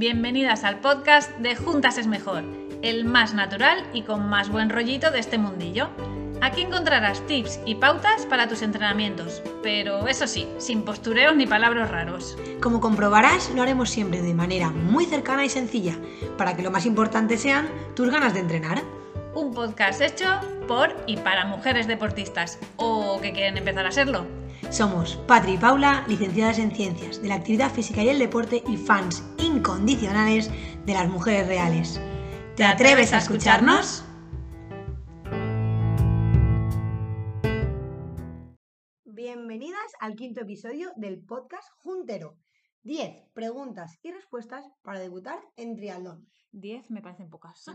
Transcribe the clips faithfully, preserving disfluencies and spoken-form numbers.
Bienvenidas al podcast de Juntas es Mejor, el más natural y con más buen rollito de este mundillo. Aquí encontrarás tips y pautas para tus entrenamientos, pero eso sí, sin postureos ni palabras raros. Como comprobarás, lo haremos siempre de manera muy cercana y sencilla, para que lo más importante sean tus ganas de entrenar. Un podcast hecho por y para mujeres deportistas, o que quieren empezar a serlo. Somos Patri y Paula, licenciadas en Ciencias de la Actividad Física y el Deporte y fans incondicionales de las mujeres reales. ¿Te atreves a escucharnos? Bienvenidas al quinto episodio del podcast Juntero. diez preguntas y respuestas para debutar en triatlón. diez me parecen pocas.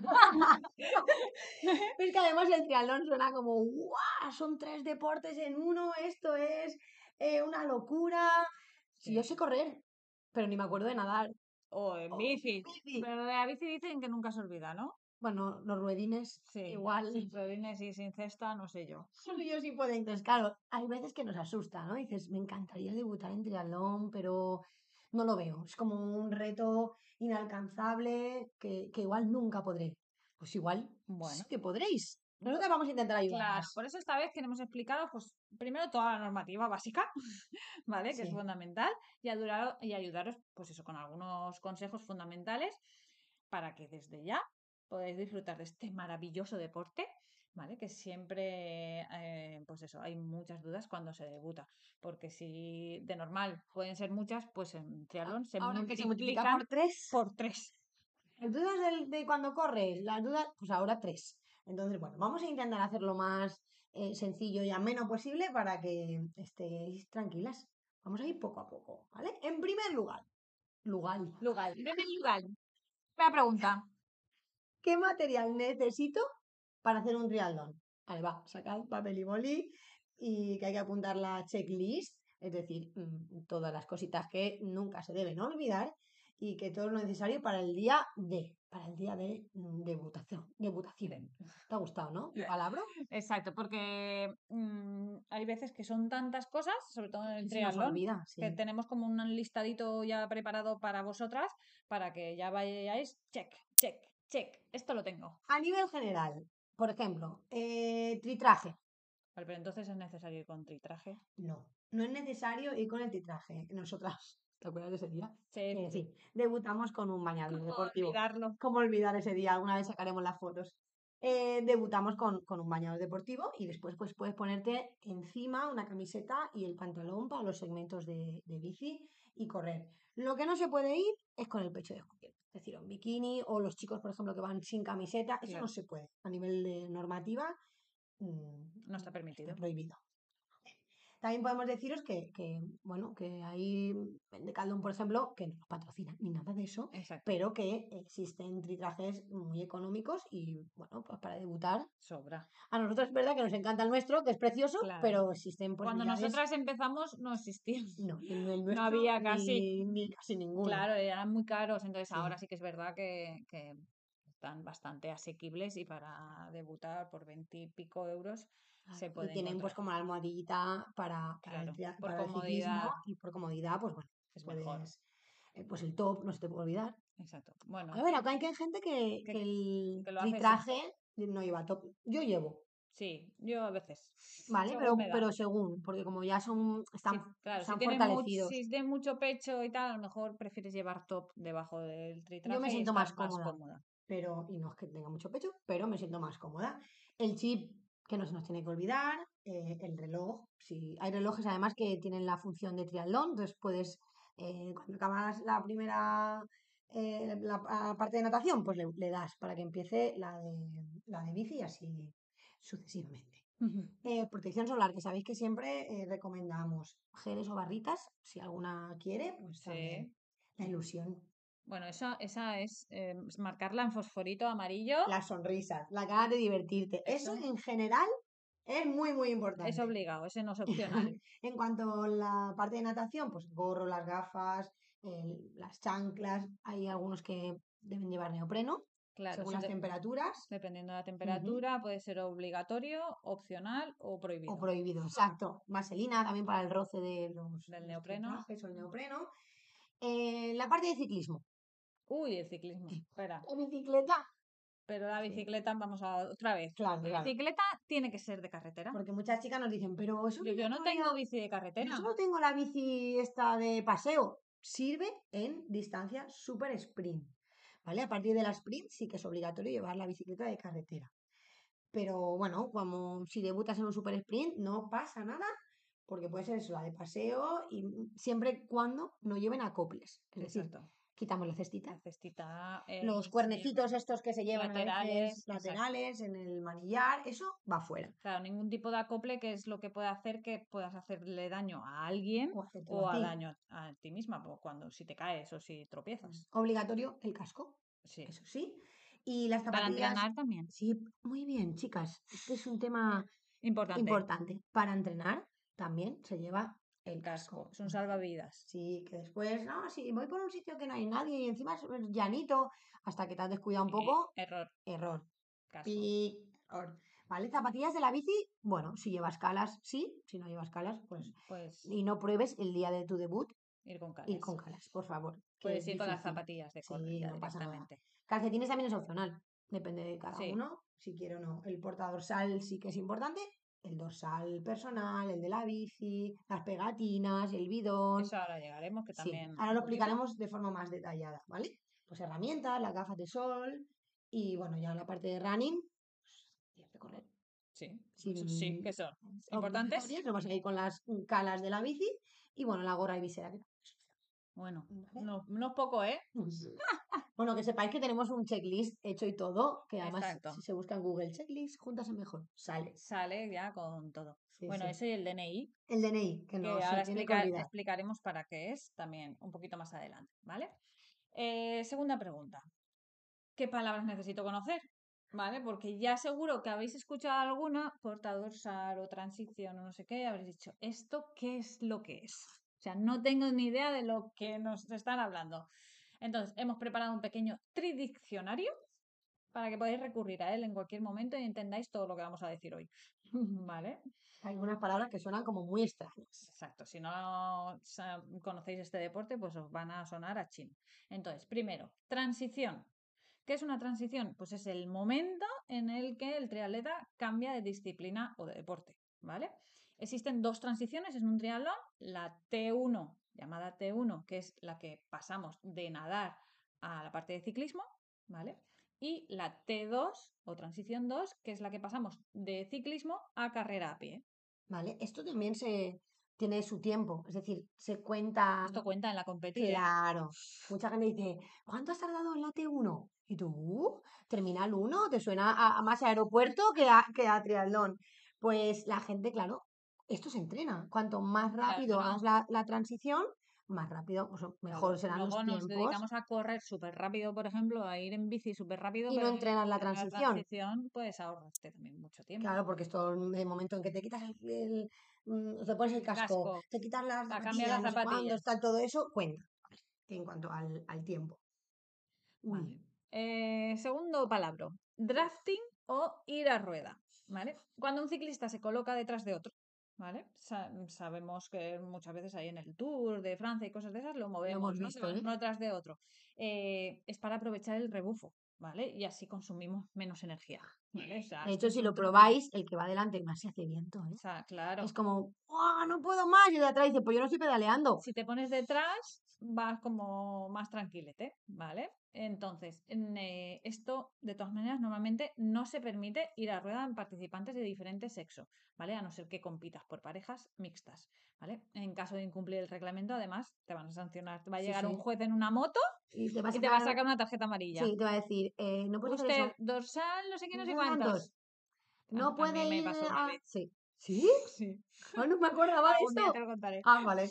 Es que además el triatlón suena como ¡guau! Son tres deportes en uno, esto es eh, una locura. Sí. Yo sé correr, pero ni me acuerdo de nadar. O en Oh, bici. bici. Pero de la bici dicen que nunca se olvida, ¿no? Bueno, los ruedines, Sí. igual. Sin ruedines y sin cesta, no sé yo. Yo sí puedo. Entonces, claro, hay veces que nos asusta, ¿no? Dices, me encantaría debutar en triatlón, pero no lo veo. Es como un reto inalcanzable que, que igual nunca podré. Pues igual Bueno. sí que podréis. Nosotros vamos a intentar ayudar. Claro, por eso esta vez queremos explicaros, pues, primero toda la normativa básica, ¿vale? Que Sí. es fundamental, y, ayudar, y ayudaros, pues eso, con algunos consejos fundamentales para que desde ya podáis disfrutar de este maravilloso deporte, ¿vale? Que siempre, eh, pues eso, hay muchas dudas cuando se debuta, porque si de normal pueden ser muchas, pues en triatlón se Ahora que se multiplica multiplican por tres. por tres. Las dudas del- de, cuando corres, las dudas, pues ahora tres. Entonces, bueno, vamos a intentar hacerlo más eh, sencillo y ameno posible para que estéis tranquilas. Vamos a ir poco a poco, ¿vale? En primer lugar, lugar, Lugar, en primer lugar, una pregunta. ¿qué material necesito para hacer un triatlón? Ahí va, sacad papel y boli y que hay que apuntar la checklist, es decir, mm, todas las cositas que nunca se deben olvidar y que todo lo necesario para el día de, para el día de mm, debutación. debutación. ¿Te ha gustado, no? ¿Mi palabra? Exacto, porque mmm, hay veces que son tantas cosas, sobre todo en el Que se nos triatlón, olvida, sí. que tenemos como un listadito ya preparado para vosotras, para que ya vayáis, check, check, check, esto lo tengo. A nivel general, por ejemplo, eh, tritraje. Vale, pero entonces es necesario ir con tritraje. No, no es necesario ir con el tritraje. Nosotras, ¿te acuerdas de ese día? Sí, Eh, sí. sí, debutamos con un bañador ¿Cómo deportivo. olvidarlo? ¿Cómo olvidar ese día? Alguna vez sacaremos las fotos. Eh, debutamos con, con un bañador deportivo y después pues puedes ponerte encima una camiseta y el pantalón para los segmentos de, de bici y correr. Lo que no se puede ir es con el pecho descubierto. Es decir, un bikini o los chicos, por ejemplo, que van sin camiseta, eso Claro. no se puede. A nivel de normativa, mmm, No está permitido. Está prohibido. También podemos deciros que, que, bueno, que hay en Decathlon, por ejemplo, que no nos patrocina ni nada de eso, Exacto. pero que existen tritrajes muy económicos y, bueno, pues para debutar. Sobra. A nosotros es verdad que nos encanta el nuestro, que es precioso, Claro. pero existen Cuando posibilidades. nosotras empezamos no existían. No, ni el nuestro, No había casi. Ni, ni casi ninguno. Claro, eran muy caros, entonces Sí. ahora sí que es verdad que, que están bastante asequibles y para debutar por veinte y pico euros Claro, se puede y tienen encontrar. pues como la almohadillita para, para, Claro, el, tria- por para el ciclismo comodidad y por comodidad, pues bueno, es puedes, mejor. eh, pues el top, no se te puede olvidar. Exacto. Bueno, A ver, acá hay que hay gente que, que, que el que lo hace tritraje no lleva top. Yo llevo, sí, yo a veces, ¿vale? según Pero, me da. pero según, porque como ya son, están, Sí, claro, si están tiene mucho, fortalecidos. si tiene mucho pecho y tal, a lo mejor prefieres llevar top debajo del tritraje Yo me y siento estar más más cómoda, cómoda. pero, y no es que tenga mucho pecho, pero me siento más cómoda. El chip que no se nos tiene que olvidar, eh, el reloj. Si hay relojes además que tienen la función de triatlón, entonces puedes, eh, cuando acabas la primera eh, la, la parte de natación, pues le, le das para que empiece la de, la de bici y así sucesivamente. Eh, protección solar, que sabéis que siempre eh, recomendamos geles o barritas, si alguna quiere, pues también Sí. la ilusión. Bueno, esa, esa es eh, marcarla en fosforito amarillo. Las sonrisas, la ganas de divertirte. Eso, Eso en general es muy, muy es importante. obligado, ese no es opcional. En cuanto a la parte de natación, pues gorro, las gafas, el- las chanclas, hay algunos que deben llevar neopreno, Claro, según eso las de- temperaturas, dependiendo de la ujú, temperatura, puede ser obligatorio, opcional o o prohibido. prohibido, exacto. Vaselina también para el roce de los, Del los neopreno. tritrajes o el neopreno. Eh, la parte de ciclismo. Uy, el ciclismo. Espera. La bicicleta. Pero la Sí. bicicleta, vamos a otra vez. Claro, La claro. bicicleta tiene que ser de carretera. Porque muchas chicas nos dicen, pero es Yo, yo no obligatoria. tengo bici de Yo carretera. solo tengo la bici esta de paseo. Sirve en distancia super sprint. ¿Vale? A partir de la sprint sí que es obligatorio llevar la bicicleta de carretera. Pero bueno, como si debutas en un super sprint, no pasa nada, porque puede ser eso, la de paseo, y siempre y cuando no lleven acoples. Es decir, Exacto. quitamos la cestita, La cestita, eh, los sí, cuernecitos estos que se llevan a veces laterales, exacto. laterales, en el manillar, eso va fuera. Claro, ningún tipo de acople que es lo que puede hacer que puedas hacerle daño a alguien O hacértelo o a a ti. daño a ti misma, pues, cuando si te caes o si tropiezas. Obligatorio el casco, Sí. eso sí. Y las Para zapatillas. entrenar también. Sí, muy bien, chicas. Este es un tema Importante. importante. Para entrenar también se lleva el Casco. casco. Es un salvavidas. Sí, que después, no, si voy por un sitio que no hay nadie y encima es llanito, hasta que te has descuidado un Eh, poco, error. error. Casco. Y error. ¿Vale? Zapatillas de la bici, bueno, si llevas calas, sí, si no llevas calas, pues. Pues Y no pruebes el día de tu debut ir con calas. ir con calas, por favor. Que Puedes es ir con las difícil. zapatillas de correr Sí, ya no pasa nada. directamente. Calcetines también es opcional, depende de cada Sí. uno, si quiere o no. El portadorsal sí que es importante, el dorsal personal, el de la bici, las pegatinas, el bidón. Eso ahora llegaremos, que Sí, también ahora un lo poquito. explicaremos de forma más detallada, ¿vale? Pues herramientas, las gafas de sol y bueno, ya la parte de running, pues, de correr. Sí, Sin eso sí, que son importantes. obligatorias, no vas a ir con las calas de la bici y bueno, la gorra y visera que también es opcional. Bueno, ¿Vale? no, no es poco, ¿eh? Bueno, que sepáis que tenemos un checklist hecho y todo, que además Exacto. si se busca en Google checklist, juntas es mejor, sale. Sale ya con todo. Sí, Bueno, sí. eso y el D N I, El D N I, que no que se ahora tiene que explica- olvidar. explicaremos para qué es también un poquito más adelante, ¿vale? Eh, segunda pregunta. ¿Qué palabras necesito conocer? ¿Vale? Porque ya seguro que habéis escuchado alguna, portadorsal o transición o no sé qué, y habréis dicho, ¿esto qué es lo que es? O sea, no tengo ni idea de lo que nos están hablando. Entonces, hemos preparado un pequeño tridiccionario para que podáis recurrir a él en cualquier momento y entendáis todo lo que vamos a decir hoy. ¿Vale? Hay algunas palabras que suenan como muy extrañas. Exacto. Si no sa- conocéis este deporte, pues os van a sonar a chino. Entonces, primero, transición. ¿Qué es una transición? Pues es el momento en el que el triatleta cambia de disciplina o de deporte, ¿vale? Existen dos transiciones en un triatlón, la T uno, llamada T uno, que es la que pasamos de nadar a la parte de ciclismo, ¿vale? Y la T dos o transición dos, que es la que pasamos de ciclismo a carrera a pie. ¿Vale? Esto también se tiene su tiempo, es decir, se cuenta. Esto cuenta en la competición, ¿eh? Claro. Mucha gente dice, ¿cuánto has tardado en la T uno? Y tú, "Uh, terminal uno, te suena a, a más aeropuerto que a, que a triatlón. Pues la gente, claro, esto se entrena. Cuanto más Claro, rápido bueno, hagas la, la transición, más rápido, pues, mejor claro. serán los Luego nos tiempos dedicamos a correr súper rápido, por ejemplo, a ir en bici súper rápido, y no pero entrenas la en la transición. transición pues ahorraste también mucho tiempo. Claro, porque esto el momento en que te quitas el, el, mm, te pones el El casco, casco, te quitas las a cambiar zapatillas, las no sé cuándo, zapatillas. está todo eso, cuenta en cuanto al, al tiempo. Vale. Uy, Eh, segundo palabra, drafting o ir a rueda, ¿vale? Cuando un ciclista se coloca detrás de otro, ¿vale? Sa- sabemos que muchas veces ahí en el Tour de Francia y cosas de esas lo lo hemos movemos, ¿no? Se visto, van ¿eh? uno detrás de otro. Eh, es para aprovechar el rebufo, ¿vale? Y así consumimos menos energía, ¿vale? O sea, De esto hecho, es si un lo truco. probáis, el que va adelante más se hace viento, O ¿eh? sea, claro. Es como, ¡ah, no puedo más! Y de atrás dice, pues yo no estoy pedaleando. Si te pones detrás, vas como más tranquilete, ¿vale? Entonces, en, eh, esto, de todas maneras, normalmente no se permite ir a rueda en participantes de diferente sexo, ¿vale? A no ser que compitas por parejas mixtas, ¿vale? En caso de incumplir el reglamento, además, te van a sancionar. Te va a Sí, llegar un sí. juez en una moto Y te va a y te va a sacar, sacar una tarjeta amarilla. sí, te va a decir, eh, no puedes hacer Usted, eso. dorsal, no sé qué, no No sé sé cuántos. cuántos. A, No a mí puede me ir pasó una a... vez. Sí. ¿Sí? Sí. Ah, no me acordaba de Algún día te esto. lo contaré. Ah, vale.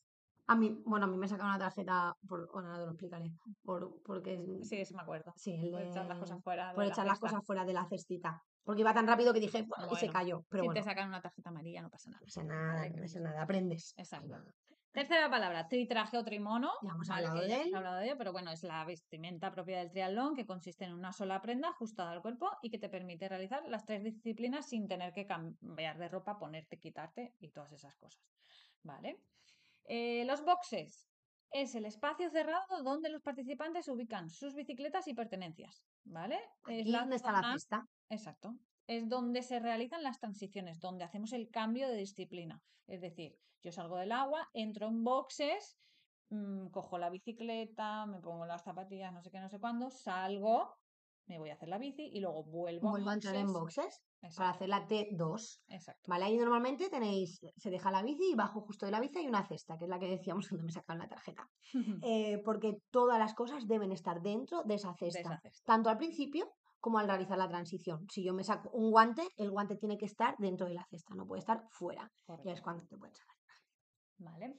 A mí, bueno, a mí me sacaron una tarjeta, por, bueno, ahora te lo explicaré, por, porque, es- Sí, eso me acuerdo. sí, el Por echar las cosas de, fuera por de la echar las cesta. cosas fuera de la cestita, porque iba tan rápido que dije, "Buah", y se Bueno, cayó, pero si te bueno, sacan una tarjeta amarilla no pasa no nada. pasa nada, ¿Vale? no Que pasa no- nada, aprendes. Exacto. Tercera palabra, tritraje o trimono, Ya hemos ¿vale? hablado Que ya de hemos él. hablado de ello, pero bueno, es la vestimenta propia del triatlón que consiste en una sola prenda ajustada al cuerpo y que te permite realizar las tres disciplinas sin tener que cambiar de ropa, ponerte, quitarte y todas esas cosas, ¿vale? Eh, los boxes. es el espacio cerrado donde los participantes ubican sus bicicletas y pertenencias, ¿vale? Es Aquí la donde está la zona, cesta. exacto, es donde se realizan las transiciones, donde hacemos el cambio de disciplina. Es decir, yo salgo del agua, entro en boxes, mmm, cojo la bicicleta, me pongo las zapatillas, no sé qué, no sé cuándo, salgo, me voy a hacer la bici y luego vuelvo a Vuelvo a entrar en boxes. boxes para Exacto, hacer la T dos. exacto. ¿Vale? Ahí normalmente tenéis, se deja la bici y bajo justo de la bici hay una cesta, que es la que decíamos cuando me sacaron la tarjeta. Eh, porque todas las cosas deben estar dentro de esa De esa cesta, cesta. tanto al principio como al realizar la transición. Si yo me saco un guante, el guante tiene que estar dentro de la cesta, no puede estar fuera. Ya es Correcto. cuando te puedes sacar. Vale.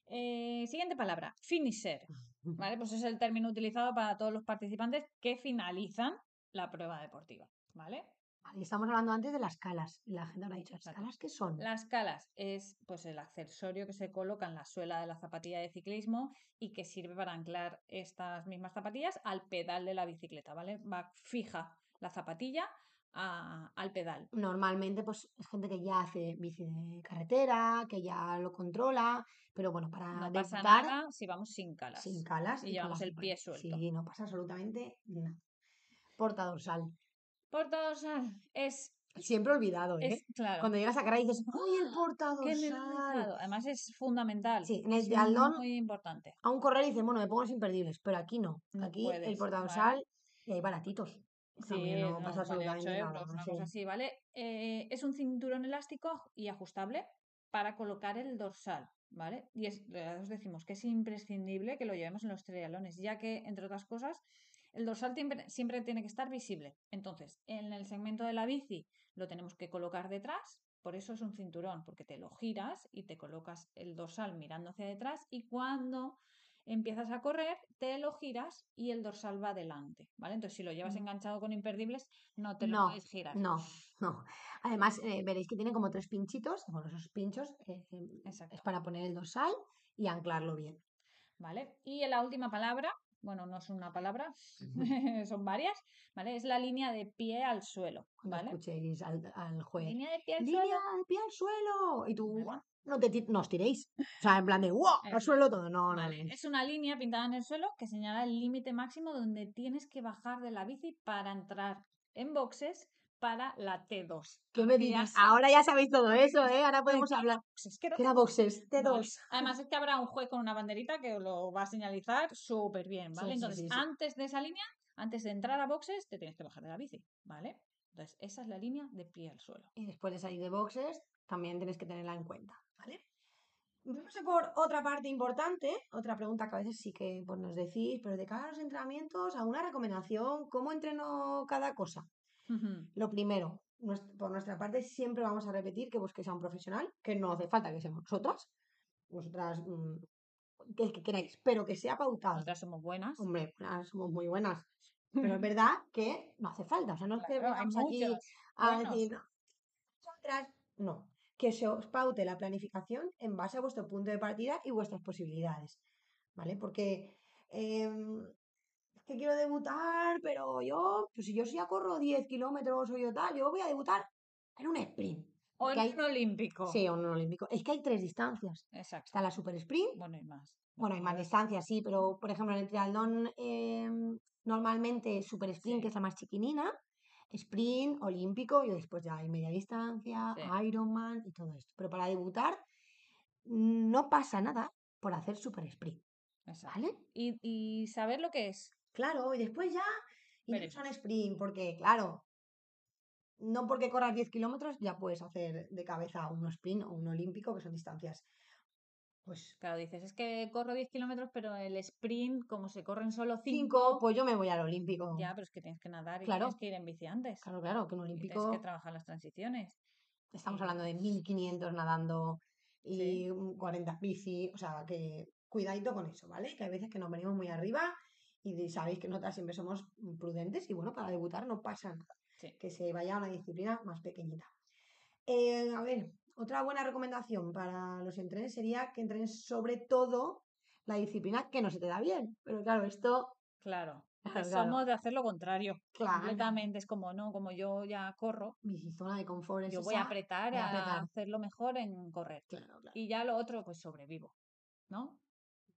Eh, siguiente palabra, finisher. ¿Vale? Pues es el término utilizado para todos los participantes que finalizan la prueba deportiva. ¿Vale? Vale, estamos hablando antes de las calas. La gente habrá dicho, ¿las Exacto. calas qué son? Las calas es pues el accesorio que se coloca en la suela de la zapatilla de ciclismo y que sirve para anclar estas mismas zapatillas al pedal de la bicicleta, ¿vale? Va fija la zapatilla a- al pedal. Normalmente, pues es gente que ya hace bici de carretera, que ya lo controla, pero bueno, para No pasa debutar nada si vamos sin sin calas calas y y con llevamos las el pie zapatillas. suelto. Sí, no pasa absolutamente nada. Porta dorsal. Porta dorsal es, Siempre olvidado, ¿eh? es claro. Cuando llegas a cara y dices, ¡ay, el ¡Ah! porta Que me lo he dorsal! dejado. Además es fundamental, Sí, en el es triatlón, muy importante. a un correr dices, bueno, me pongo los imperdibles, pero aquí no. No Aquí el puedes, porta ¿vale? dorsal y hay baratitos. También Sí, no pasa no, vale ocho absolutamente nada. euros, una Sí. cosa así, ¿vale? Eh, es un cinturón elástico y ajustable para colocar el dorsal, ¿vale? Y es, eh, os decimos que es imprescindible que lo llevemos en los triatlones, ya que, entre otras cosas, el dorsal siempre, siempre tiene que estar visible. Entonces, en el segmento de la bici lo tenemos que colocar detrás, por eso es un cinturón, porque te lo giras y te colocas el dorsal mirando hacia detrás y cuando empiezas a correr, te lo giras y el dorsal va adelante, ¿vale? Entonces, si lo llevas enganchado con imperdibles, no te lo No, puedes girar. no, no. Además, eh, veréis que tiene como tres pinchitos. Bueno, esos pinchos eh, eh, es Exacto, para poner el dorsal y anclarlo bien. ¿vale? Y en la última palabra, bueno, no es una palabra, son varias, ¿vale? Es la línea de pie al suelo, Cuando ¿vale? escuchéis al, al juez, Línea de pie al línea suelo, de pie al suelo. Y tú, ¿vale? no, te, ti- no os tiréis. O sea, en plan de, ¡wow! Al Eso suelo es. todo. No, no, Vale, no. es una línea pintada en el suelo que señala el límite máximo donde tienes que bajar de la bici para entrar en boxes para la T dos. ¿Qué Ahora me que ya dices? sabes Ahora ya sabéis todo eso, ¿eh? Ahora que podemos era hablar. boxes, que era ¿Qué era T dos. boxes? Vale. T dos. Además es que habrá un juez con una banderita que lo va a señalizar súper bien, ¿vale? Sí, sí, Entonces, sí, sí. antes de esa línea, antes de entrar a boxes, te tienes que bajar de la bici, ¿vale? Entonces, esa es la línea de pie al suelo. Y después de salir de boxes, también tenéis que tenerla en cuenta, ¿vale? Vamos a por otra parte importante, otra pregunta que a veces sí que pues, nos decís, pero de cara a los entrenamientos, ¿alguna recomendación? ¿Cómo entreno cada cosa? Lo primero, nues- por nuestra parte, siempre vamos a repetir que busquéis a un profesional, que no hace falta que seamos nosotras, vosotras, mm, que el que queráis, pero que sea pautado. Nosotras somos buenas. Hombre, buenas, somos muy buenas, pero es verdad que no hace falta, o sea, no es que Claro, hay vengamos aquí muchos a decir, buenos. "No, nosotras, no, que se os paute la planificación en base a vuestro punto de partida y vuestras posibilidades, ¿vale? Porque em, es que quiero debutar, pero yo, pues si yo sí ya corro diez kilómetros o yo tal, yo voy a debutar en un sprint. O Es en que hay, un olímpico. sí, en un olímpico. Es que hay tres distancias. Exacto. Está la super sprint, Bueno, y más. bueno, hay más Ahora, distancias, sí, pero por ejemplo en el triatlón em, normalmente super sprint, que sí, es la más chiquinina, sprint, olímpico y después ya hay media distancia, sí, Ironman y todo esto. Pero para debutar no pasa nada por hacer super sprint, exacto. ¿vale? Y, y saber lo que es. Claro, y después ya incluso en Veremos. sprint, porque claro, no porque corras diez kilómetros ya puedes hacer de cabeza un sprint o un olímpico, que son distancias, pues Claro, dices, es que corro diez kilómetros, pero el sprint, como se corren solo cinco, cinco, pues yo me voy al olímpico. ya, pero es que tienes que nadar y tienes Claro, que ir en bici antes. claro, claro, que un Y tienes que olímpico trabajar las transiciones. estamos Y hablando de mil quinientos nadando sí, y un cuarenta bici, o sea, que cuidadito con eso, ¿vale? Que hay veces que nos venimos muy arriba y de- sabéis que nosotras siempre somos prudentes y bueno, para debutar no pasa nada, sí. que se vaya a una disciplina más pequeñita. Eh, a ver, otra buena recomendación para los entrenes sería que entrenes sobre todo la disciplina que no se te da bien, pero claro, esto, Claro. Y claro, claro, somos de hacer lo contrario. claro, Completamente. Es como, no, como yo ya corro, mi zona de confort es yo voy a esa, apretar voy a a apretar, hacerlo mejor en correr. claro, claro. Y ya lo otro, pues sobrevivo, ¿no?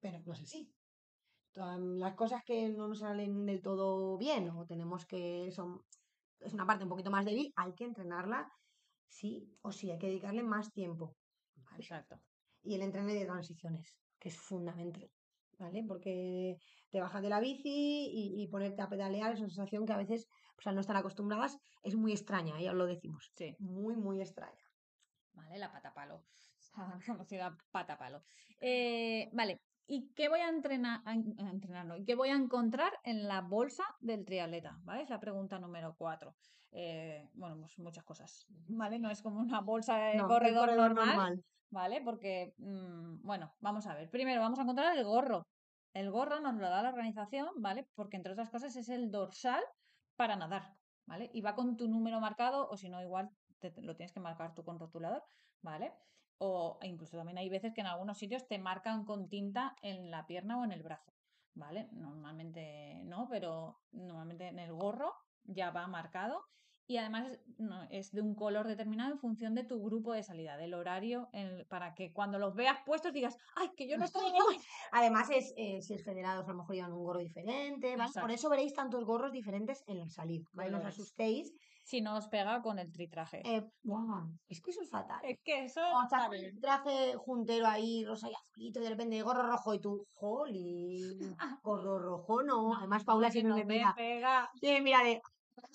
pero no es así. Todas las cosas que no nos salen del todo bien o tenemos que son es una parte un poquito más débil, hay que entrenarla sí o sí, hay que dedicarle más tiempo, ¿vale? Exacto. Y el entreno de transiciones, que es fundamental, ¿vale? Porque te bajas de la bici y, y ponerte a pedalear es una sensación que a veces, pues al no estar acostumbradas, es muy extraña, ya os lo decimos. Sí. Muy, muy extraña. Vale, la pata palo. Conocida pata palo. Eh, vale, ¿y qué voy a entrenar, a en- a entrenar, no? ¿Y qué voy a encontrar en la bolsa del triatleta? ¿Vale? Es la pregunta número cuatro. Eh, bueno, pues muchas cosas, ¿vale? No es como una bolsa de No, del corredor corredor normal, normal. ¿vale? Porque, mm, bueno, vamos a ver. Primero vamos a encontrar el gorro. El gorro nos lo da la organización, ¿vale? Porque entre otras cosas es el dorsal para nadar, ¿vale? Y va con tu número marcado, o si no, igual te, te lo tienes que marcar tú con rotulador, ¿vale? O e incluso también hay veces que en algunos sitios te marcan con tinta en la pierna o en el brazo, ¿vale? Normalmente no, pero normalmente en el gorro ya va marcado y además es, no, es de un color determinado en función de tu grupo de salida, del horario, en- para que cuando los veas puestos digas, ¡ay, que yo no estoy en el-". Además, es, eh, si es federados, a lo mejor llevan un gorro diferente, ¿vale? Por Exacto, eso veréis tantos gorros diferentes en la salida, ¿vale? No os colores. asustéis. Si no os pega con el tritraje. Eh, ¡guau! Es que eso es fatal. Es que eso O sea, está con bien. el traje juntero ahí, rosa y azulito, y de repente gorro rojo y tú, jolín, gorro rojo, no. No, Además, Paula que siempre no me me mira, pega. siempre me mira de,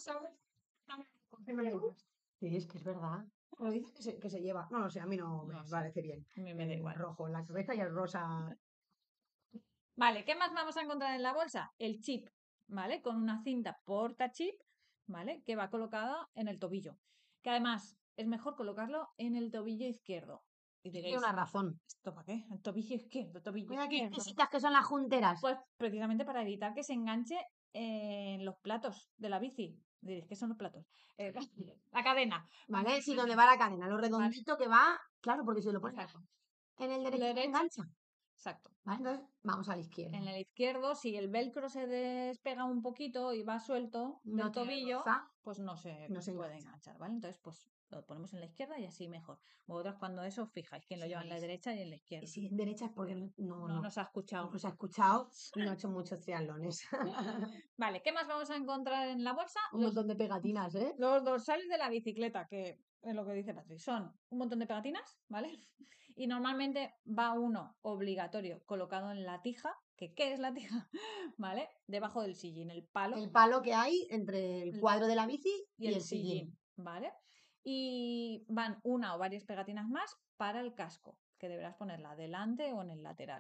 sí, es que es verdad. Pero dice que se, que se lleva. No lo sé, a mí no No me sé, parece bien. a mí me da El igual. rojo en la cabeza y el rosa. Vale, ¿qué más vamos a encontrar en la bolsa? El chip, ¿vale? Con una cinta porta chip, ¿vale? Que va colocada en el tobillo. Que además es mejor colocarlo en el tobillo izquierdo. Y Tiene una diréis, razón. ¿esto para qué? El tobillo izquierdo, tobillo Mira qué izquierdo. exquisitas que son las junteras. Pues precisamente para evitar que se enganche en los platos de la bici. Diréis, ¿qué son los platos? Eh, la cadena. ¿Vale? Sí, donde va la cadena, lo Vale, redondito que va. Claro, porque si lo pones exacto. en el La derecho se derecha, engancha. exacto. ¿Vale? Entonces, vamos a la izquierda. En el izquierdo, si el velcro se despega un poquito y va suelto No del tiene tobillo, fuerza, pues no se no se puede engancha. enganchar, ¿vale? Entonces, pues lo ponemos en la izquierda y así mejor. Vosotros cuando eso os fijáis quién lo Sí, lleva en la veis. derecha y en la Y izquierda. si en derecha es porque no, no, No no, nos ha no escuchado. nos ha escuchado y no ha hecho muchos triatlones. Vale, ¿qué más vamos a encontrar en la bolsa? Un Los, montón de pegatinas, ¿eh? los dorsales de la bicicleta, que es lo que dice Patrick. Son un montón de pegatinas, ¿vale? Y normalmente va uno obligatorio colocado en la tija, que ¿qué es la tija? ¿Vale? Debajo del sillín, el palo El palo que hay entre el el- cuadro de la bici y y el el sillín. sillín, ¿vale? Y van una o varias pegatinas más para el casco, que deberás ponerla delante o en el lateral.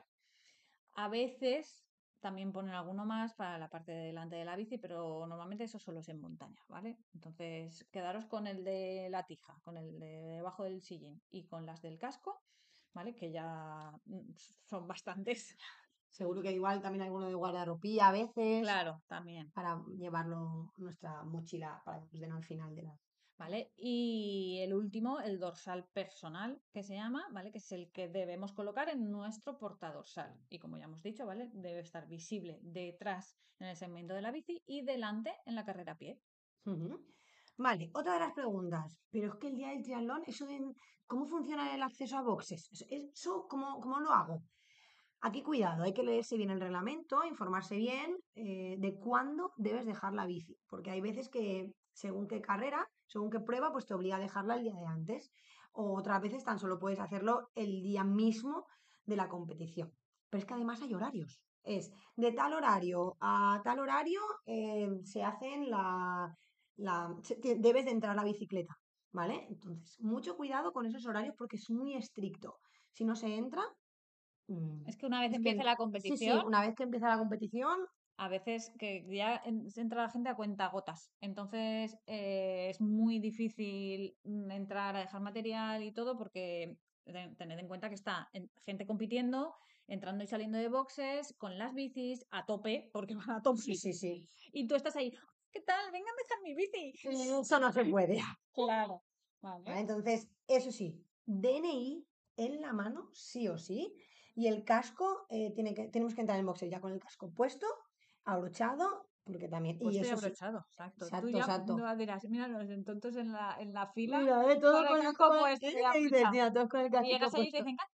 A veces también ponen alguno más para la parte de delante de la bici, pero normalmente eso solo es en montaña, ¿vale? Entonces, quedaros con el de la tija, con el de debajo del sillín y con las del casco, ¿vale? Que ya mm, son bastantes. Seguro que igual también alguno de guardarropía a veces Claro, también. para llevarlo en nuestra mochila para que nos den al final de la... ¿Vale? Y el último, el dorsal personal, que se llama, ¿vale? Que es el que debemos colocar en nuestro portadorsal. Y como ya hemos dicho, ¿vale? Debe estar visible detrás en el segmento de la bici y delante en la carrera a pie. Ujú. Vale, otra de las preguntas. Pero es que el día del triatlón, eso de cómo funciona el acceso a boxes, eso, eso, ¿cómo, cómo lo hago? Aquí cuidado, hay que leerse bien el reglamento, informarse bien eh, de cuándo debes dejar la bici, porque hay veces que según qué carrera, según qué prueba, pues te obliga a dejarla el día de antes. O otras veces tan solo puedes hacerlo el día mismo de la competición. Pero es que además hay horarios. Es de tal horario a tal horario eh, se hacen la, la se- te- debes de entrar a la bicicleta, ¿vale? Entonces, mucho cuidado con esos horarios porque es muy estricto. Si no se entra, mm, Es que una vez es empiece que la sí, sí, competición, una vez que empieza la competición, a veces que ya en- se entra la gente a cuenta gotas. Entonces eh, es muy difícil mm, entrar a dejar material y todo porque te- tened en cuenta que está en- gente compitiendo, entrando y saliendo de boxes, con las bicis, a tope, porque van a tope. sí, sí, sí. Y tú estás ahí, ¿qué tal? Vengan a dejar mi bici. Eso no se puede. Claro, ¿Vale? ¿vale? Entonces, eso sí, D N I en la mano, sí o sí. Y el casco, eh, tiene que, tenemos que entrar en boxer ya con el casco puesto, abrochado, porque también, y Puesto y eso sí, abrochado, exacto. Tú exacto, ya exacto. no dirás, mira los tontos en la, en la fila Mira, eh, con todo el con el, casco con- puesto ¿qué y dices? abrochado. Mira, todos con el Y casco llegas ahí y te puesto. dicen,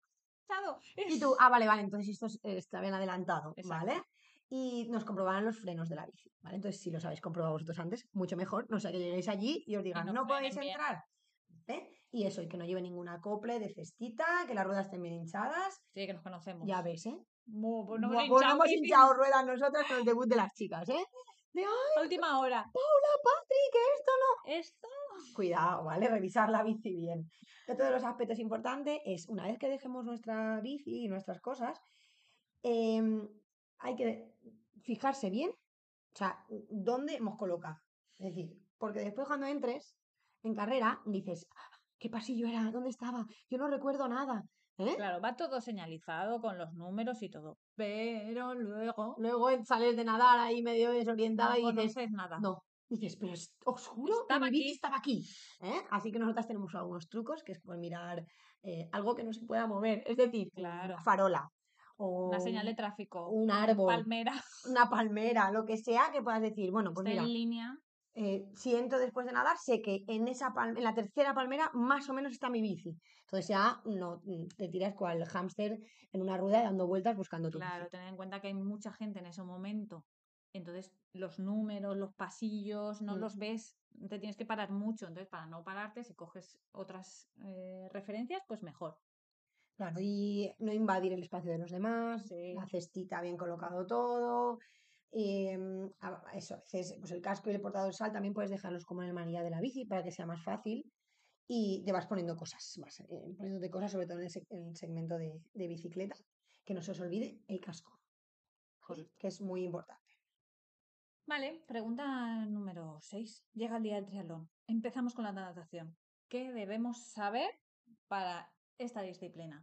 echado. Y tú, ah, vale, vale, entonces esto es- está bien adelantado, Exacto. ¿vale? Y nos comprobarán los frenos de la bici, ¿vale? Entonces, si los habéis comprobado vosotros antes, mucho mejor, no sea que lleguéis allí y os Y digan, no no podéis frenen bien. entrar, ¿eh? Y eso, y que no lleve ningún acople de cestita, que las ruedas estén bien hinchadas, Sí, que nos conocemos. ya ves, ¿eh? Buh, pues no hemos Buah, pues no hinchado hemos bici. hinchado ruedas nosotras con el debut de las chicas, ¿eh? De, ay, A última hora. Paula, Patri, que esto no... Esto. Cuidado, ¿vale? Revisar la bici bien. Otro de los aspectos importantes es, una vez que dejemos nuestra bici y nuestras cosas, em, hay que fijarse bien, o sea, dónde hemos colocado. Es decir, porque después cuando entres en carrera dices, "Ah, ¿qué pasillo era? ¿Dónde estaba? Yo no recuerdo nada. ¿Eh? Claro, va todo señalizado con los números y todo. Pero luego Luego sales de nadar ahí medio desorientada no y dices, conoces nada. no. Dices, pero es- os juro que Estaba mi bici aquí. estaba aquí. ¿eh? Así que nosotras tenemos algunos trucos, que es pues mirar eh, algo que no se pueda mover. Es decir, una Claro. farola Una o señal de un, tráfico. un Una árbol, palmera. una palmera, lo que sea que puedas decir, bueno, pues Está mira, en línea. eh, si entro después de nadar, sé que en esa pal- en la tercera palmera más o menos está mi bici. Entonces ya no mm, te tiras cual hámster en una rueda dando vueltas buscando tu bici. Claro, tener en cuenta que hay mucha gente en ese momento. Entonces, los números, los pasillos, no Mm. los ves. Te tienes que parar mucho. Entonces, para no pararte, si coges otras eh, referencias, pues mejor. Claro, y no invadir el espacio de los demás, Sí. la cestita bien colocado todo. em, a- eso, a veces pues el casco y el portadorsal también puedes dejarlos como en el manillar de la bici para que sea más fácil y te vas poniendo cosas, vas eh, poniéndote cosas, sobre todo en el, seg- en el segmento de, de bicicleta, que no se os olvide el casco, ¿sí? Correcto. Que es muy importante. Vale, pregunta número seis. Llega el día del triatlón. Empezamos con la natación. ¿Qué debemos saber para esta disciplina?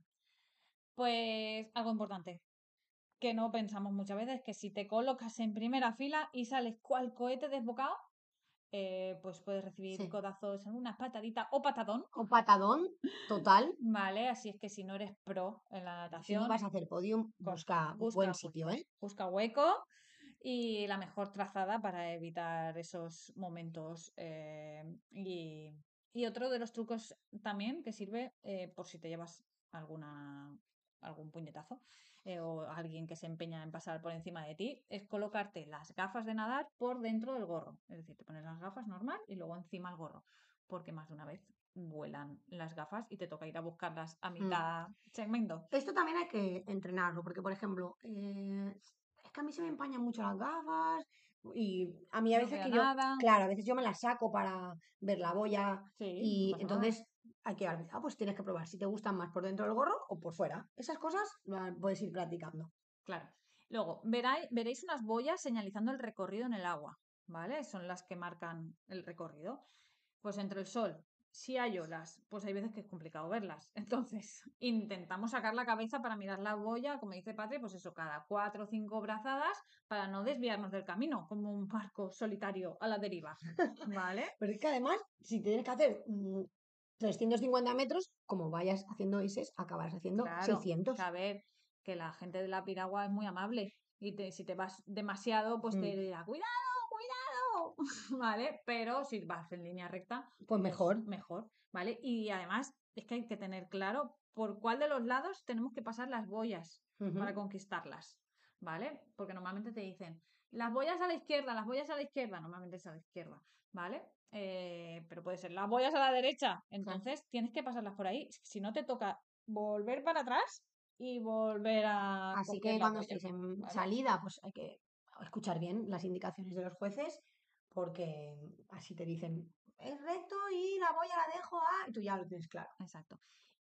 Pues algo importante, que no pensamos muchas veces, que si te colocas en primera fila y sales cual cohete desbocado, eh, pues puedes recibir Sí. codazos en una patadita o patadón, O patadón total. ¿vale? Así es que si no eres pro en la Si no natación, vas a hacer podium, cor- busca buen busca sitio, hueco. ¿eh? Busca hueco y la mejor trazada para evitar esos momentos. eh, y, y otro de los trucos también que sirve eh, por si te llevas alguna, algún puñetazo eh, o alguien que se empeña en pasar por encima de ti, es colocarte las gafas de nadar por dentro del gorro. Es decir, te pones las gafas normal y luego encima el gorro. Porque más de una vez vuelan las gafas y te toca ir a buscarlas a Mm. mitad segmento. Esto también hay que entrenarlo, porque por ejemplo, eh, es que a mí se me empañan mucho las gafas y a mí a No veces veo que yo, nada. claro, a veces yo me las saco para ver la boya Sí, no y pasa nada. entonces hay que ver, ah, pues tienes que probar si te gustan más por dentro del gorro o por fuera. Esas cosas las puedes ir practicando. Claro. Luego, veráis, veréis unas boyas señalizando el recorrido en el agua, ¿vale? Son las que marcan el recorrido. Pues entre el sol, si hay olas, pues hay veces que es complicado verlas. Entonces, intentamos sacar la cabeza para mirar la boya, como dice Patri, pues eso, cada cuatro o cinco brazadas para no desviarnos del camino, como un barco solitario a la deriva, ¿vale? Pero es que además, si tienes que hacer mm, trescientos cincuenta metros, como vayas haciendo esos, acabarás haciendo Claro, que seiscientos. a ver, que la gente de la piragua es muy amable y te- si te vas demasiado, pues te Mm, dirá, cuidado, cuidado, ¿vale? Pero si vas en línea recta, pues pues mejor. mejor, ¿vale? Y además es que hay que tener claro por cuál de los lados tenemos que pasar las boyas para Ujú. conquistarlas, ¿vale? Porque normalmente te dicen, las boyas a la izquierda, las boyas a la izquierda, normalmente es a la izquierda, ¿vale? Eh, pero puede ser las boyas a la derecha, Claro. entonces tienes que pasarlas por ahí, si no te toca volver para atrás y volver a Así coger que la cuando boya, estéis en ¿vale? salida, pues hay que escuchar bien las indicaciones de los jueces, porque así te dicen, es recto y la boya la dejo a... Y tú ya lo tienes claro. Exacto.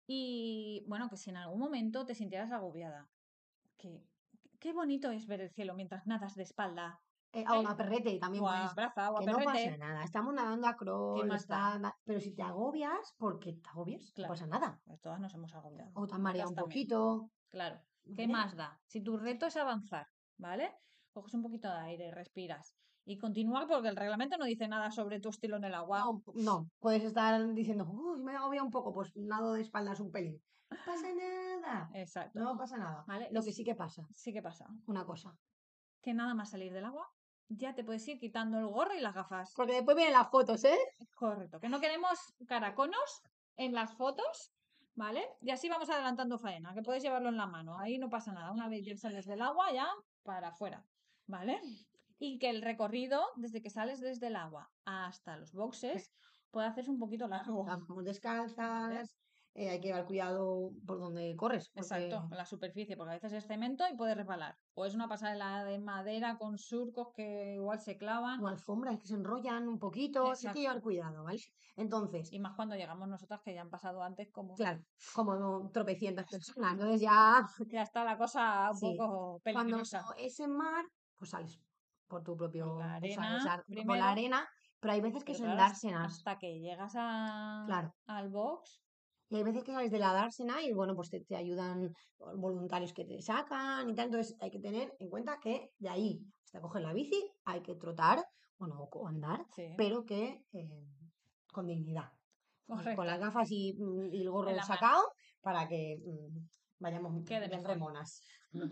Y bueno, que si en algún momento te sintieras agobiada, que qué bonito es ver el cielo mientras nadas de espalda, Eh, o ¿eh? a perrete también O a puedes... braza o a Que no perrete, pasa nada. Estamos nadando a ¿qué crawl, más da? está... na- pero si te agobias, porque te agobias, no Claro, pasa nada. pues todas nos hemos agobiado. O te has mareado Nosotras un también. poquito, Claro, ¿qué ¿vale? más da? Si tu reto es avanzar, ¿vale? Coges un poquito de aire, respiras y continúa porque el reglamento no dice nada sobre tu estilo en el agua. No, no, puedes estar diciendo, uy, me he agobiado un poco, pues nado de espaldas un pelín. No pasa nada, Exacto, no pasa nada. ¿vale? Y Lo que sí que pasa, sí que pasa. una cosa. Que nada más salir del agua, ya te puedes ir quitando el gorro y las gafas. Porque después vienen las fotos, ¿eh? Correcto, que no queremos caraconos en las fotos, ¿vale? Y así vamos adelantando faena, que puedes llevarlo en la mano, ahí no pasa nada. Una vez ya sales del agua, ya para afuera, ¿vale? Y que el recorrido, desde que sales desde el agua hasta los boxes, puede hacerse un poquito largo. Vamos ¿vale? descalzas, eh, hay que llevar cuidado por donde corres, porque Exacto, la superficie, porque a veces es cemento y puede resbalar. O es una pasarela de madera con surcos que igual se clavan. o alfombras que se enrollan un poquito, hay que Exacto. llevar cuidado, ¿vale? Entonces, Y más cuando llegamos nosotras que ya han pasado antes como... claro, como tropecientas personas, entonces ya, Ya está la cosa un sí, poco cuando peligrosa. es en mar, pues sales por tu Por la propio, sales arena a- por la primero, arena, pero hay veces que pero son claro, has- dársenas, hasta que llegas a, claro. al box, Y hay veces que sales de la dársena y bueno, pues te, te ayudan voluntarios que te sacan y tal. Entonces hay que tener en cuenta que de ahí hasta coger la bici hay que trotar, bueno, o andar, sí, pero que eh, con dignidad. Con, con las correcto, gafas y, mm, y el en gorro la mano, sacado para que mm, vayamos quede bien mejor. remonas.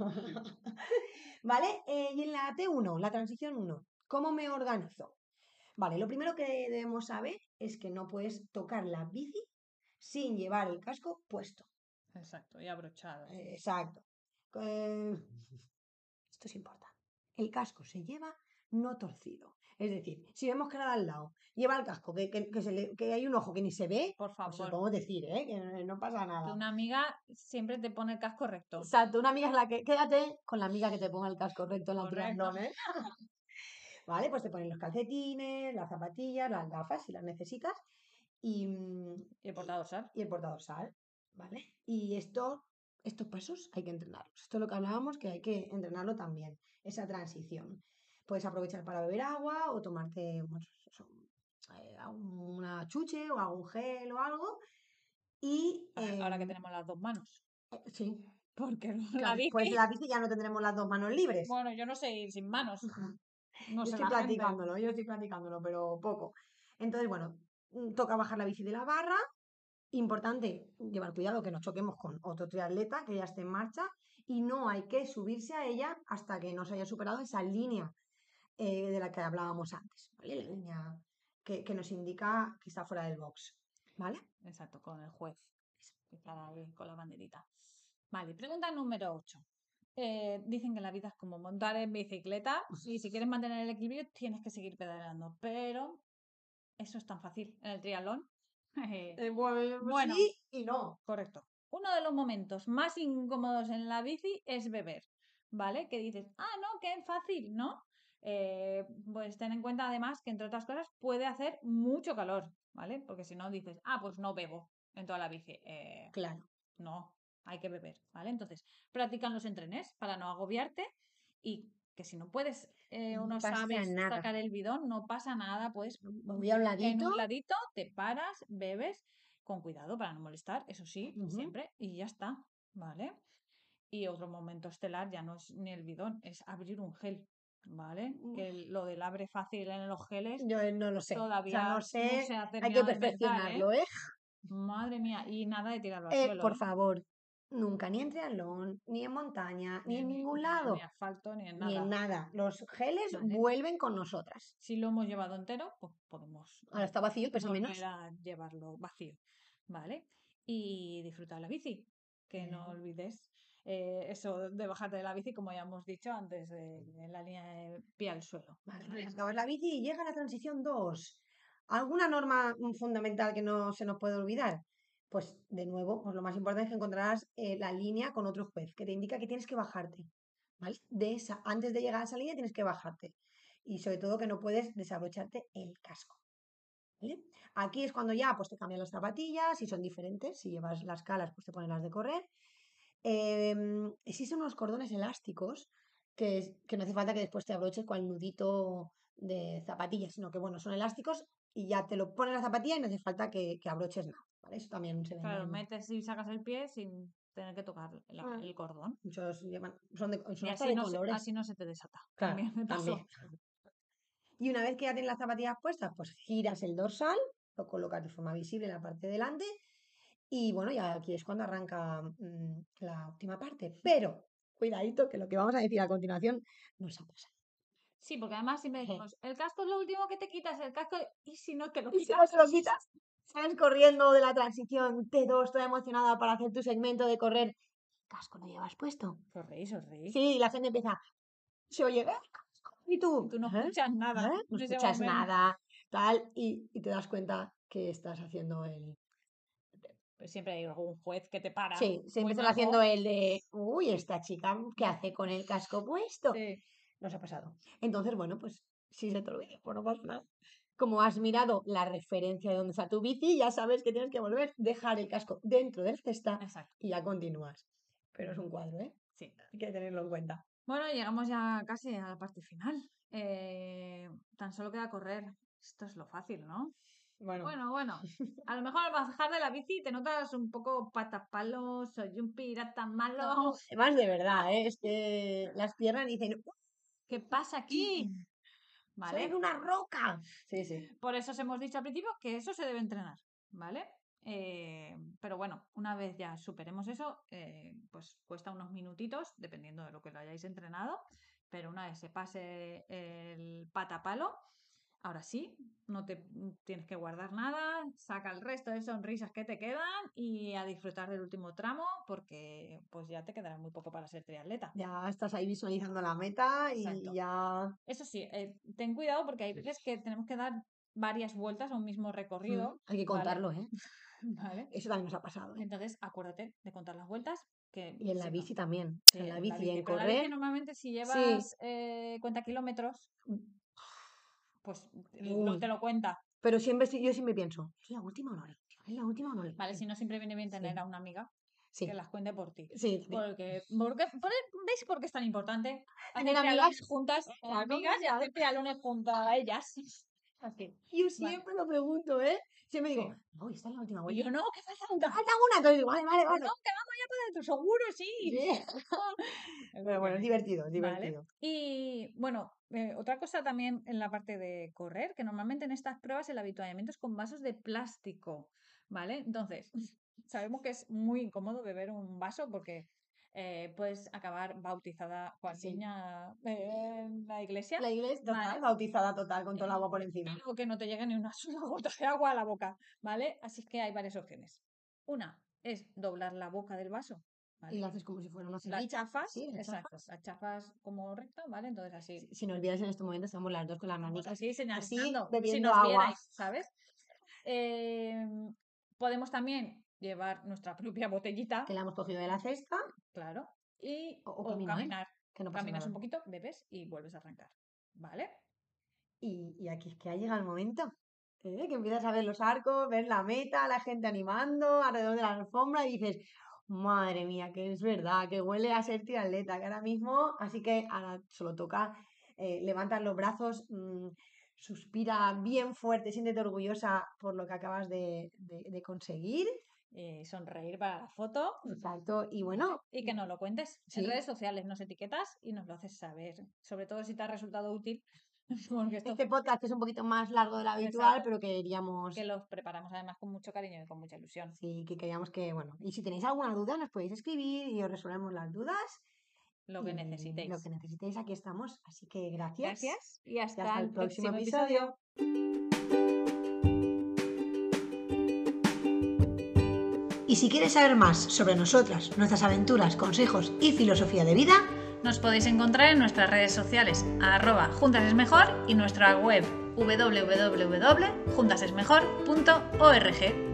¿Vale? Eh, y en la T uno, la transición uno, ¿cómo me organizo? Vale, lo primero que debemos saber es que no puedes tocar la bici sin llevar el casco puesto. Exacto, y abrochado. Eh, Exacto. Eh, esto es importante. El casco se lleva no torcido. Es decir, si vemos que la de al lado lleva el casco, que, que- que se le- que hay un ojo que ni se ve, Por pues se lo favor, podemos decir, ¿eh? Que no, no pasa que nada. una amiga siempre te pone el casco recto. Exacto, una amiga es la que. Quédate con la amiga que te ponga el casco recto en la Correcto. triatlón, ¿eh? Vale, pues te ponen los calcetines, las zapatillas, las gafas si las necesitas y, mm, Y el y, portadorsal. y el portadorsal, ¿vale? Y esto, estos pasos hay que entrenarlos. Esto es lo que hablábamos, que hay que entrenarlo también, esa transición. Puedes aprovechar para beber agua o tomarte bueno, eso, eh, una chuche o algún gel o algo. Y A- Ahora que em, tenemos las dos manos. eh, sí, Porque la claro, después de bici, la bici ya no tendremos las dos manos libres. bueno, yo no sé ir sin manos. No Yo sé estoy la gente. practicándolo, yo estoy practicándolo, pero poco. Entonces, bueno, mm, toca bajar la bici de la barra. Importante llevar cuidado que no choquemos con otro triatleta que ya esté en marcha y no hay que subirse a ella hasta que no se haya superado esa línea eh, de la que hablábamos antes, ¿vale? La línea que, que nos indica que está fuera del box, ¿vale? Exacto, con el juez. Que estará ahí con la banderita. Vale, pregunta número ocho. Dicen que la vida es como montar en bicicleta y si quieres mantener el equilibrio tienes que seguir pedaleando, pero eso es tan fácil en el triatlón. Eh, bueno, Bueno, sí y no. correcto. Uno de los momentos más incómodos en la bici es beber, ¿vale? Que dices, ah, no, qué fácil, ¿no? Eh, pues ten en cuenta además que entre otras cosas puede hacer mucho calor, ¿vale? Porque si no dices, ah, pues no bebo en toda la bici. Eh, Claro. no, hay que beber, ¿vale? Entonces, practican los entrenes para no agobiarte y que si no puedes eh, o No no pasa sabes nada. sacar el bidón, no pasa nada, puedes Me voy a un en ladito. un ladito, te paras, bebes con cuidado para no molestar, eso sí, Ujú. siempre, y ya está, ¿vale? Y otro momento estelar ya no es ni el bidón, es abrir un gel, ¿vale? Que el- lo del abre fácil en los geles Yo no lo sé. O sea, no todavía no sé. se ha Hay que terminado de inventar, ¿eh? perfeccionarlo, ¿eh? Madre mía, y nada de tirarlo al Eh, suelo, por ¿eh? favor, nunca ni en triatlón, ni en montaña, Ni ni en en, ningún ni en lado, asfalto, ni en ni en nada, nada. Los geles ¿vale? vuelven con nosotras. Si lo hemos llevado entero, pues podemos Ahora está vacío, pesa volver menos. a llevarlo vacío, ¿vale? Y disfrutar la bici, que no Eh, olvides eh, eso de bajarte de la bici, como ya hemos dicho antes, de, de la línea de pie al suelo. Vale, acabas la bici y llega la transición dos. ¿Alguna norma mm, fundamental que no se nos puede olvidar? Pues de nuevo, pues lo más importante es que encontrarás eh, la línea con otro juez que te indica que tienes que bajarte, ¿vale? De esa, antes de llegar a esa línea tienes que bajarte. Y sobre todo que no puedes desabrocharte el casco, ¿vale? Aquí es cuando ya pues te cambian las zapatillas, si son diferentes, si llevas las calas pues te ponen las de correr. Em, existen unos cordones elásticos que, es- que no hace falta que después te abroches con el nudito de zapatillas, sino que bueno, son elásticos y ya te lo pones la zapatilla y no hace falta que, que abroches nada, ¿vale? Eso también se Claro, venden. metes y sacas el pie sin tener que tocar la- Ah, el cordón. muchos llevan, son, de- Y son hasta así de no se, colores. así no se te desata. Claro, También me también. pasó. Y una vez que ya tienes las zapatillas puestas, pues giras el dorsal, lo colocas de forma visible en la parte de delante y bueno, ya aquí es cuando arranca mm, la última parte. Pero, cuidadito, que lo que vamos a decir a continuación nos ha pasado. Sí, porque además siempre decimos, el casco es lo último que te quitas, el casco, y si no te lo Y si no quitas, te lo quitas, sales corriendo de la transición T dos, toda emocionada para hacer tu segmento de correr. ¿Casco no llevas puesto? Sonreí, sonreí. Sí, y la gente empieza, se oye, "Eh, casco", y tú, Tú no "¿Eh? escuchas nada. ¿Eh? No en ese escuchas momento. nada, tal, y, y te das cuenta que estás haciendo el... Pues siempre hay algún juez que te para. Sí, siempre muy estás majo. haciendo el de, uy, esta chica, ¿qué hace con el casco puesto? Sí. Nos ha pasado. Entonces, bueno, pues si se te olvida, pues no pasa nada. Como has mirado la referencia de dónde está tu bici, ya sabes que tienes que volver, dejar el casco dentro del cesta Exacto. y ya continúas. Pero es un cuadro, ¿eh? Sí. Hay que tenerlo en cuenta. Bueno, llegamos ya casi a la parte final. Eh, tan solo queda correr. Esto es lo fácil, ¿no? Bueno, Bueno, bueno. A lo mejor al bajar de la bici te notas un poco patapalo, soy un pirata malo. además de verdad, ¿eh? Es que las piernas dicen, ¿Qué pasa aquí? soy ¿Vale? una roca. Sí, sí. Por eso os hemos dicho al principio que eso se debe entrenar, ¿vale? Eh, pero bueno, una vez ya superemos eso, eh, pues cuesta unos minutitos, dependiendo de lo que lo hayáis entrenado, pero una vez se pase el patapalo, ahora sí, no te tienes que guardar nada, saca el resto de sonrisas que te quedan y a disfrutar del último tramo, porque pues ya te quedará muy poco para ser triatleta. Ya estás ahí visualizando la meta y Exacto. ya... Eso sí, eh, ten cuidado porque hay veces que tenemos que dar varias vueltas a un mismo recorrido. Mm, hay que ¿vale? contarlo, ¿eh? ¿Vale? Eso también nos ha pasado, ¿eh? Entonces, acuérdate de contar las vueltas. Que Y en la si no- bici también. sí, En la en bici y en Pero en la correr. bici normalmente si Sí. llevas eh, cuenta kilómetros, pues lo- Uy. te lo cuenta. Pero siempre, sí- yo siempre pienso, es la última o no, es la última o no. Vale, si no, siempre viene bien tener Sí. a una amiga Sí. que las cuente por ti. Sí, sí. Porque, porque, por- ¿veis por qué es tan importante? Tener Hacer amigas triatlones juntas, Claro, amigas y ya. hacer triatlones junto a ellas. Así. Yo Vale. siempre lo pregunto, ¿eh? Siempre digo, Sí. no, esta es la última Y vuelta. yo, no, ¿qué falta? ¡Te falta una! Entonces digo, vale, vale, No, vale. que vamos ya para dentro, seguro, sí. Sí. Pero bueno, es divertido, es Vale. divertido. Y bueno, eh, otra cosa también en la parte de correr, que normalmente en estas pruebas el habituallamiento es con vasos de plástico, ¿vale? Entonces, sabemos que es muy incómodo beber un vaso porque eh, puedes acabar bautizada cual Sí. niña eh, en la iglesia. La iglesia total, Vale. bautizada total, con todo el agua por encima. O que no te llegue ni una sola gota de agua a la boca, ¿vale? Así que hay varias opciones. Una es doblar la boca del vaso, ¿vale? Y lo haces como si fuera una La cerveza. chafas, Sí, la exacto, chafas. la chafas como recta, ¿vale? Entonces así, Si, si no olvidas, en este momento estamos las dos con las pues manicas así así señalizando, si bebiendo nos agua. vierais, ¿sabes? Eh, podemos también llevar nuestra propia botellita, Que la hemos cogido de la cesta. claro, y O, o o caminar, caminar. que no pasa Caminas nada. un poquito, bebes y vuelves a arrancar, ¿vale? Y, y aquí es que ha llegado el momento, ¿eh? Que empiezas a ver los arcos, ver la meta, la gente animando alrededor de la alfombra y dices, madre mía, que es verdad, que huele a ser triatleta, que ahora mismo, así que ahora solo toca eh, levantar los brazos, mmm, suspira bien fuerte, siéntete orgullosa por lo que acabas de, de, de conseguir. Y sonreír para la foto. Exacto, y bueno. ¿Vale? Y que nos lo cuentes sí. en redes sociales, nos etiquetas y nos lo haces saber. Sobre todo si te ha resultado útil. Porque esto Este podcast es un poquito más largo de lo habitual, Exacto. pero queríamos... que los preparamos además con mucho cariño y con mucha ilusión. Sí, que queríamos que, bueno, y si tenéis alguna duda nos podéis escribir y os resolvemos las dudas. Lo que necesitéis. Lo que necesitéis, aquí estamos. Así que gracias. Gracias y hasta, Y hasta el, el próximo próximo episodio. Y si quieres saber más sobre nosotras, nuestras aventuras, consejos y filosofía de vida, nos podéis encontrar en nuestras redes sociales, arroba juntasesmejor y nuestra web w w w punto juntasesmejor punto org.